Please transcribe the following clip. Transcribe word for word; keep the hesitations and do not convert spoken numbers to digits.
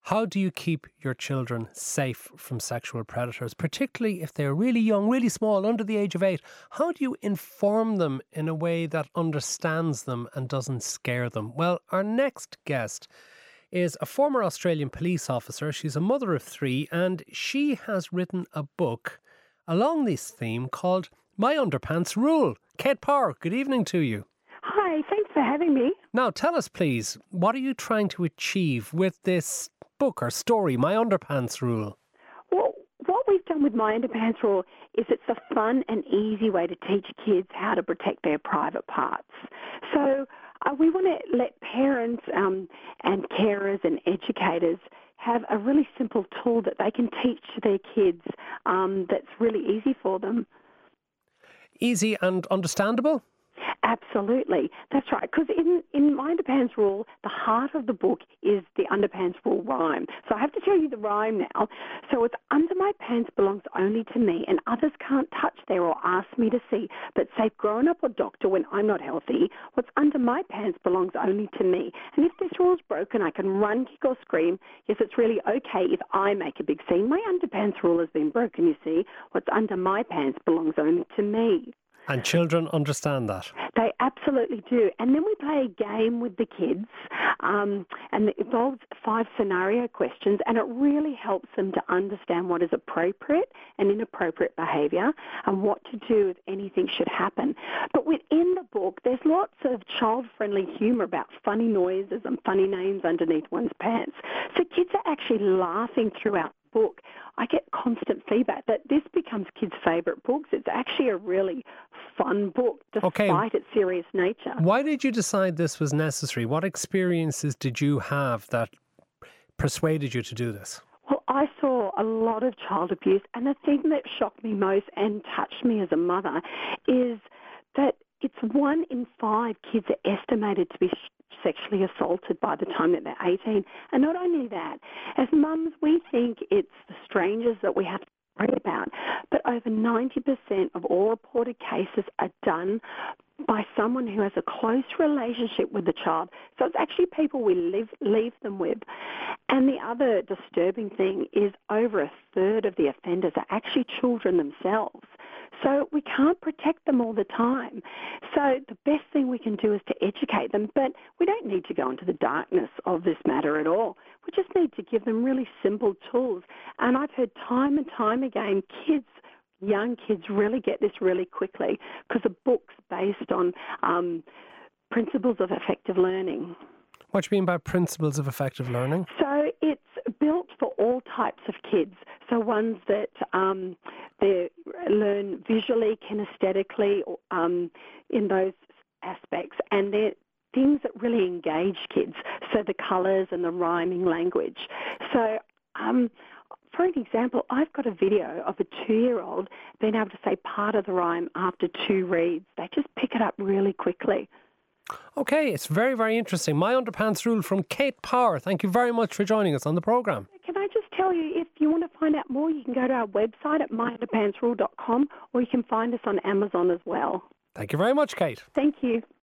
How do you keep your children safe from sexual predators, particularly if they're really young, really small, under the age of eight? How do you inform them in a way that understands them and doesn't scare them? Well, our next guest is a former Australian police officer. She's a mother of three, and she has written a book along this theme called My Underpants Rule. Kate Power, good evening to you. Hi, thanks for having me. Now, tell us, please, what are you trying to achieve with this book or story, My Underpants Rule? Well, what we've done with My Underpants Rule is it's a fun and easy way to teach kids how to protect their private parts. So uh, we want to let parents um, and carers and educators have a really simple tool that they can teach to their kids um, that's really easy for them. Easy and understandable? Absolutely. That's right. Because in, in My Underpants Rule, the heart of the book is the Underpants Rule rhyme. So I have to tell you the rhyme now. So it's under my pants belongs only to me, and others can't touch there or ask me to see. But safe grown-up or doctor when I'm not healthy, what's under my pants belongs only to me. And if this rule's broken, I can run, kick or scream. Yes, it's really okay if I make a big scene. My underpants rule has been broken, you see. What's under my pants belongs only to me. And children understand that? They absolutely do. And then we play a game with the kids, um, and it involves five scenario questions, and it really helps them to understand what is appropriate and inappropriate behaviour and what to do if anything should happen. But within the book, there's lots of child-friendly humour about funny noises and funny names underneath one's pants. So kids are actually laughing throughout the book. I get constant feedback that this becomes kids' favourite books. It's actually a really fun book, despite okay. its serious nature. Why did you decide this was necessary? What experiences did you have that persuaded you to do this? Well, I saw a lot of child abuse, and the thing that shocked me most and touched me as a mother is that it's one in five kids are estimated to be sexually assaulted by the time that they're eighteen. And not only that, as mums, we think it's the strangers that we have to worry about, but over ninety percent of all reported cases are done by someone who has a close relationship with the child. So it's actually people we live, leave them with. And the other disturbing thing is over a third of the offenders are actually children themselves. So we can't protect them all the time. So the best thing we can do is to educate them, but we don't need to go into the darkness of this matter at all. We just need to give them really simple tools. And I've heard time and time again, kids, young kids really get this really quickly because the book's based on um, principles of effective learning. What do you mean by principles of effective learning? So it's built for all types of kids. So ones that um, they learn visually, kinesthetically, um, in those aspects, and they're things that really engage kids. So the colours and the rhyming language. So um, for an example, I've got a video of a two-year-old being able to say part of the rhyme after two reads. They just pick it up really quickly. Okay, it's very, very interesting. My Underpants Rule from Kate Power. Thank you very much for joining us on the programme. Can I just tell you, if you want to find out more, you can go to our website at my underpants rule dot com, or you can find us on Amazon as well. Thank you very much, Kate. Thank you.